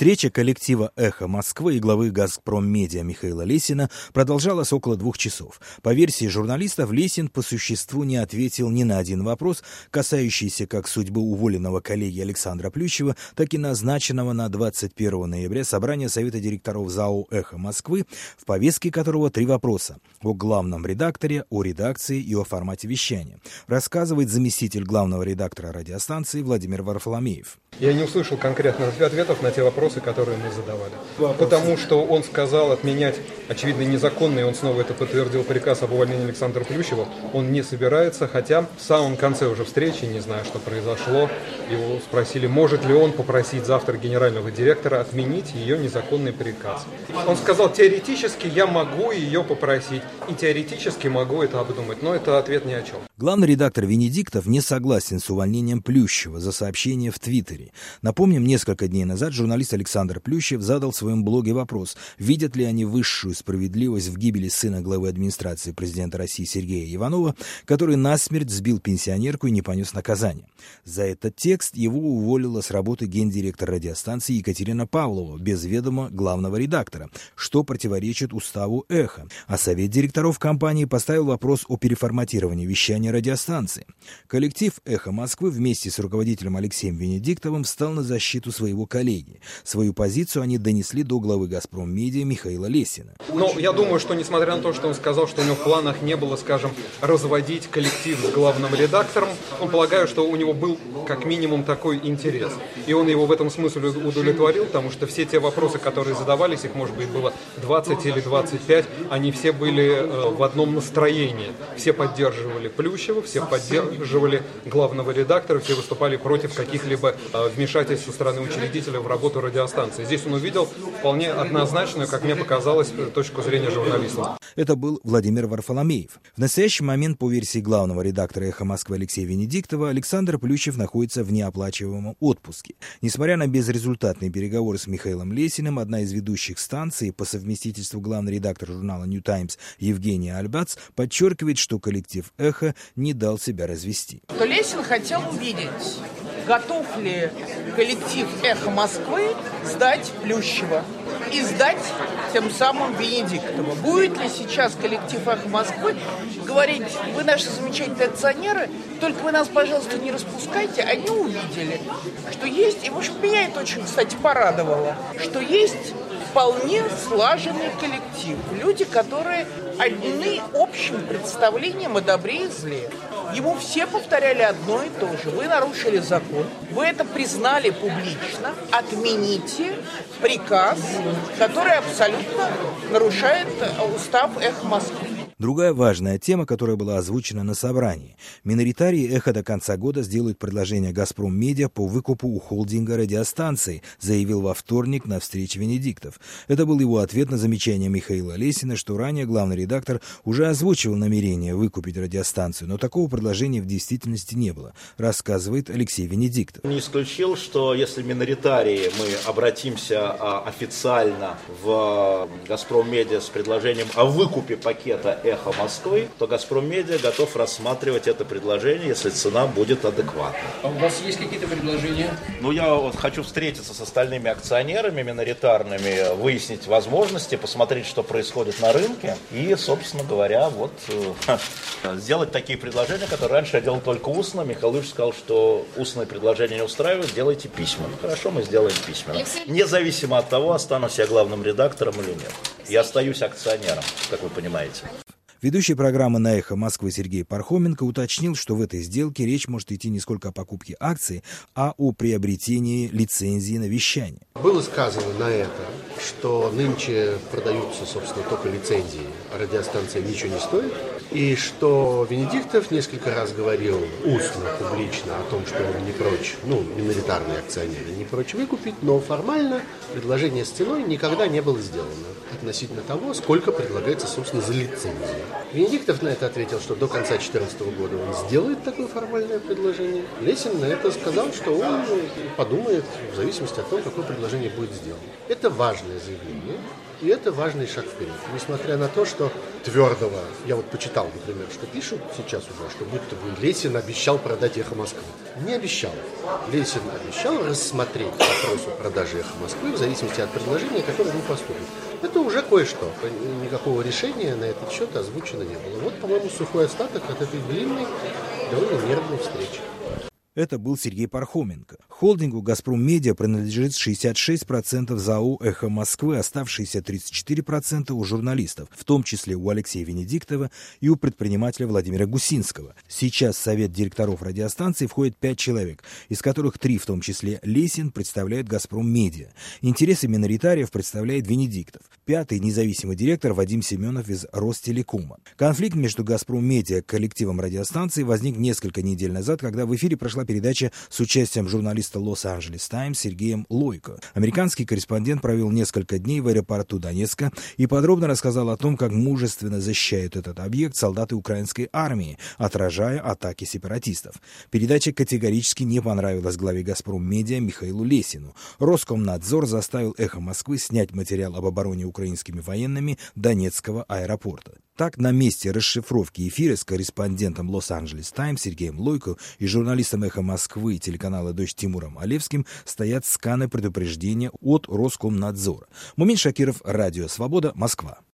Встреча коллектива «Эхо Москвы» и главы «Газпром Медиа» Михаила Лесина продолжалась около 2 часов. По версии журналистов, Лесин по существу не ответил ни на один вопрос, касающийся как судьбы уволенного коллеги Александра Плющева, так и назначенного на 21 ноября собрания Совета директоров ЗАО «Эхо Москвы», в повестке которого 3 вопроса: о главном редакторе, о редакции и о формате вещания, рассказывает заместитель главного редактора радиостанции Владимир Варфоломеев. Я не услышал конкретных ответов на те вопросы, которые мы задавали. Потому что он сказал отменять, очевидно, незаконный, он снова это подтвердил, приказ об увольнении Александра Плющева. Он не собирается, хотя в самом конце уже встречи, не знаю, что произошло, его спросили, может ли он попросить завтра генерального директора отменить ее незаконный приказ. Он сказал, теоретически я могу ее попросить, и теоретически могу это обдумать, но это ответ ни о чем. Главный редактор Венедиктов не согласен с увольнением Плющева за сообщение в Твиттере. Напомним, несколько дней назад журналист Александр Плющев задал в своем блоге вопрос, видят ли они высшую справедливость в гибели сына главы администрации президента России Сергея Иванова, который насмерть сбил пенсионерку и не понес наказания. За этот текст его уволила с работы гендиректор радиостанции Екатерина Павлова без ведома главного редактора, что противоречит уставу «Эхо». А совет директоров компании поставил вопрос о переформатировании вещания радиостанции. Коллектив «Эхо Москвы» вместе с руководителем Алексеем Венедиктовым встал на защиту своего коллеги. Свою позицию они донесли до главы «Газпром Медиа» Михаила Лесина. Но я думаю, что несмотря на то, что он сказал, что у него в планах не было, скажем, разводить коллектив с главным редактором, он полагаю, что у него был как минимум такой интерес. И он его в этом смысле удовлетворил, потому что все те вопросы, которые задавались, их, может быть, было 20 или 25, они все были в одном настроении. Все поддерживали Плющева, все поддерживали главного редактора, все выступали против каких-либо вмешательств со стороны учредителя в работу радиостанции. Здесь он увидел вполне однозначную, как мне показалось, точку зрения журналистов. Это был Владимир Варфоломеев. В настоящий момент, по версии главного редактора «Эхо Москвы» Алексея Венедиктова, Александр Плющев находится в неоплачиваемом отпуске. Несмотря на безрезультатные переговоры с Михаилом Лесиным, одна из ведущих станций, по совместительству главный редактор журнала «Нью Таймс» Евгения Альбац, подчеркивает, что коллектив «Эхо» не дал себя развести. Лесин хотел увидеть, готов ли коллектив «Эхо Москвы» сдать Плющева и сдать тем самым Венедиктова. Будет ли сейчас коллектив «Эхо Москвы» говорить, вы наши замечательные акционеры, только вы нас, пожалуйста, не распускайте. Они увидели, что есть, и, в общем, меня это очень, кстати, порадовало, что есть вполне слаженный коллектив. Люди, которые одни общим представлением о добре и зле. Ему все повторяли одно и то же. Вы нарушили закон, вы это признали публично, отмените приказ, который абсолютно нарушает устав «Эхо Москвы». Другая важная тема, которая была озвучена на собрании. Миноритарии «Эхо» до конца года сделают предложение «Газпром Медиа» по выкупу у холдинга радиостанции, заявил во вторник на встрече Венедиктов. Это был его ответ на замечание Михаила Лесина, что ранее главный редактор уже озвучивал намерение выкупить радиостанцию, но такого предложения в действительности не было, рассказывает Алексей Венедиктов. Не исключил, что если миноритарии мы обратимся официально в «Газпром Медиа» с предложением о выкупе пакета «Эхо Москвы», то «Газпром Медиа» готов рассматривать это предложение, если цена будет адекватной. А у вас есть какие-то предложения? Я вот хочу встретиться с остальными акционерами миноритарными, выяснить возможности, посмотреть, что происходит на рынке и, собственно говоря, сделать такие предложения, которые раньше я делал только устно. Михаил Ильич сказал, что устные предложения не устраивают, делайте письма. Хорошо, мы сделаем письменно. Независимо от того, останусь я главным редактором или нет. Я остаюсь акционером, как вы понимаете. Ведущий программы на «Эхо Москвы» Сергей Пархоменко уточнил, что в этой сделке речь может идти не сколько о покупке акций, а о приобретении лицензии на вещание. Было сказано на это, что нынче продаются, собственно, только лицензии, а радиостанция ничего не стоит, и что Венедиктов несколько раз говорил устно, публично о том, что он не прочь, миноритарные акционеры не прочь выкупить, но формально предложение с ценой никогда не было сделано относительно того, сколько предлагается, собственно, за лицензию. Венедиктов на это ответил, что до конца 2014 года он сделает такое формальное предложение. Лесин на это сказал, что он подумает в зависимости от того, какое предложение предложение будет сделано. Это важное заявление, и это важный шаг вперед. Несмотря на то, что твердого, я вот почитал, например, что пишут сейчас уже, что будто бы Лесин обещал продать «Эхо Москвы». Не обещал. Лесин обещал рассмотреть вопрос о продаже «Эхо Москвы» в зависимости от предложения, которое ему поступит. Это уже кое-что. Никакого решения на этот счет озвучено не было. Вот, по-моему, сухой остаток от этой длинной, довольно нервной встречи. Это был Сергей Пархоменко. Холдингу «Газпром Медиа» принадлежит 66% ЗАО «Эхо Москвы», оставшиеся 34% у журналистов, в том числе у Алексея Венедиктова и у предпринимателя Владимира Гусинского. Сейчас в совет директоров радиостанции входит 5 человек, из которых 3, в том числе Лесин, представляют «Газпром Медиа». Интересы миноритариев представляет Венедиктов. 5-й независимый директор Вадим Семенов из Ростелекома. Конфликт между «Газпром Медиа» и коллективом радиостанции возник несколько недель назад, когда в эфире прошла передача с участием журналиста «Лос-Анджелес Таймс» Сергеем Лойко. Американский корреспондент провел несколько дней в аэропорту Донецка и подробно рассказал о том, как мужественно защищают этот объект солдаты украинской армии, отражая атаки сепаратистов. Передача категорически не понравилась главе «Газпром Медиа» Михаилу Лесину. Роскомнадзор заставил «Эхо Москвы» снять материал об обороне украинскими военными Донецкого аэропорта. Так, на месте расшифровки эфира с корреспондентом «Лос-Анджелес Таймс» Сергеем Лойко и журналистом «Эхо Москвы» и телеканала «Дождь» Тимуром Олевским стоят сканы предупреждения от Роскомнадзора. Мумин Шакиров, Радио Свобода, Москва.